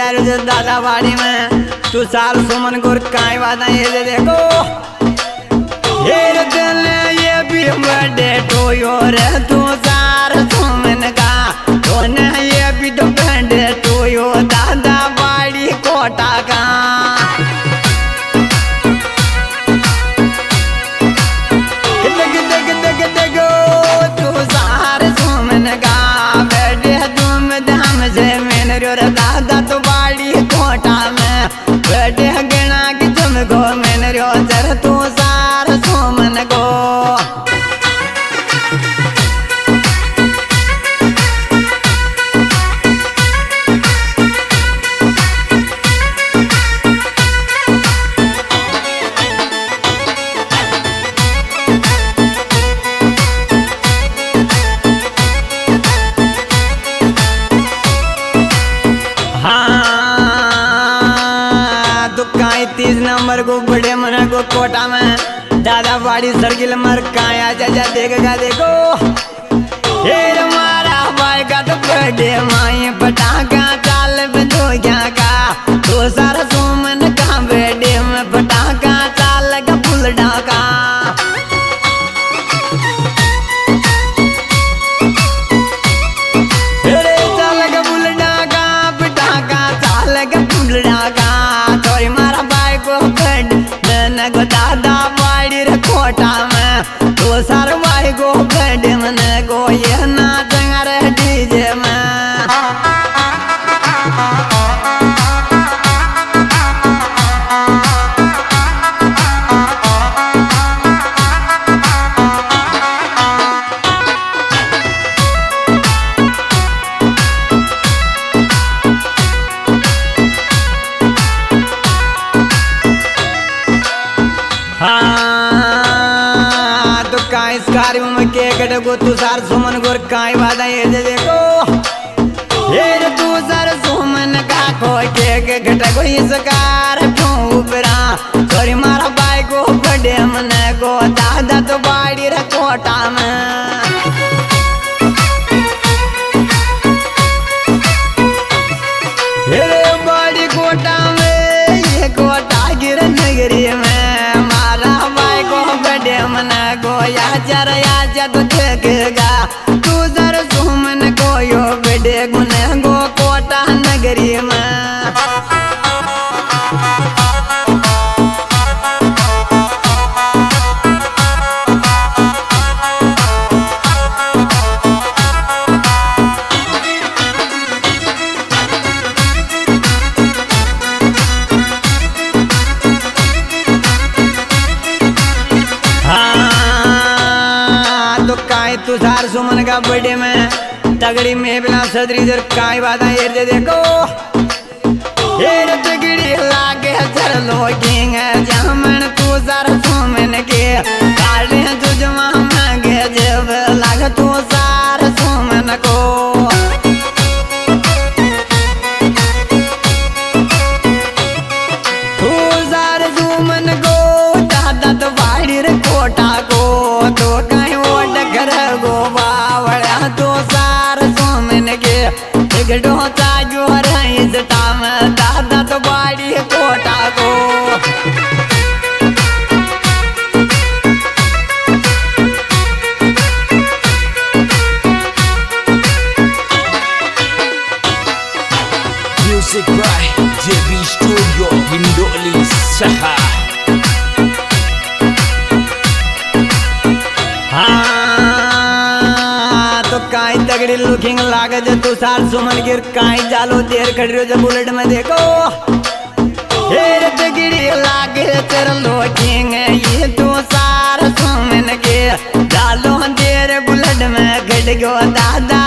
आयो जे दादा बाड़ी में तू सार सुमन गुर काई वादा ये देखो ये दिल ये भी बर्थडे टू यो रे तू सार सुमन का तो ने ये भी तो बर्थडे टू यो दादा बाड़ी कोटा का दादा तो बाड़ी कोटा में बैठे गणा की तुमको मैंने रो जर तू सार सोमन को तीस नंबर को बड़े मना को कोटा में दादा बाड़ी सर्किल मर काया जा देखेगा देखो ये हमारा भाई का तो बर्थडे माई पटाखा चाल बंदो क्या का तो सारा सोमन का बर्थडे में पटाखा चाल का फुल डाका चाल का फुल डाका पटाखा चाल का फुल डाका को दादा बाड़ी रे कोटा में तो सार भाई को बेड में गो ये नाच रे डीजे में इस कार्य में के गड को तू सार सुमन गोर काई वादा ये देखो ये तू सार सुमन का को के गड को इस कार क्यों ऊपरा सॉरी मारा भाई को बड़े मन को दादा तो बाड़ी रे कोटा में ये बाड़ी कोटा में ये कोटा गिर नगरी में मारा भाई को बड़े मन गोया जरा जद देखेगा तू जर सुमन को यो बेडे गुने गो कोटा नगरी में तू सार सुमन का बर्थडे में तगड़ी में बिना सदरी जर काई बात ये देखो ये तगड़ी लागे जर लोगिंग जमन तू सार सुमन के काले तुझमा मांगे जब लाग तू सार सुमन को तू सार सुमन को दादा तो बाड़ी रे कोटा को तो कहीं गो बावड़ा तो सार सोमन के डोता जो रईस टाम दादा तो बाड़ी कोटा को Music by JB Studio Hindoli Saha काई तगड़ी लुकिंग लागत तू सार सुमन गिर काई जालो देर खड़ियो जब बुलेट में देखो ये तगड़ी लागे तेरा लुकिंग ये तू सार सुमन के जालो देर बुलेट में खड़ गयो दादा